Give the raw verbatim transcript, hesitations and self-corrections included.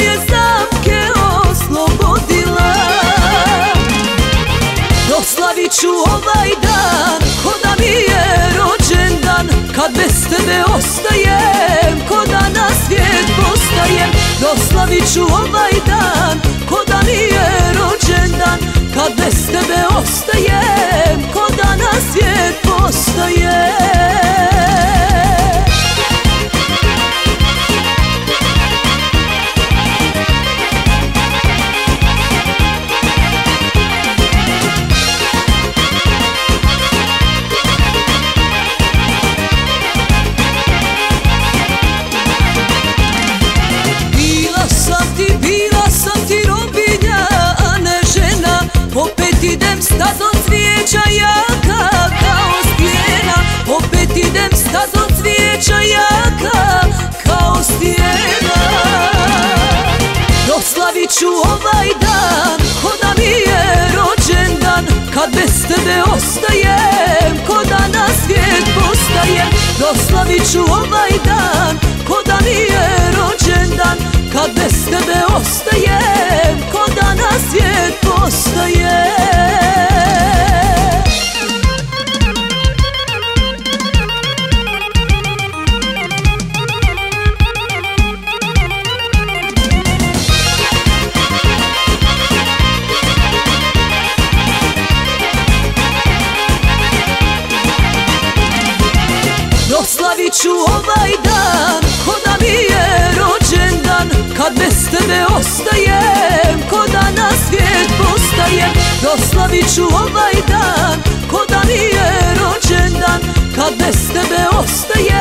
svoje zamke oslobodila. Proslavit ću ovaj dan ko da mi je rođendan, kad bez tebe ostajem, ko da na svijet postajem. Proslavit ću ovaj dan ko da mi je rođendan, kad bez tebe ostajem, ko da na svijet postajem. Idem stazom cvijeća jaka kao stijena, opet idem stazom cvijeća jaka kao stijena. Proslavit ću ovaj dan ko da mi je rođendan, kad bez tebe ostajem, ko da na svijet postajem. Proslavit ću ovaj dan ko da mi je rođendan, kad bez tebe ostajem, ko da na svijet postajem. Proslavit ću ovaj dan ko da mi je rođendan, kad bez tebe ostajem, ko da na svijet postajem. Proslavit ću ovaj dan ko da mi je rođendan, kad bez tebe ostajem.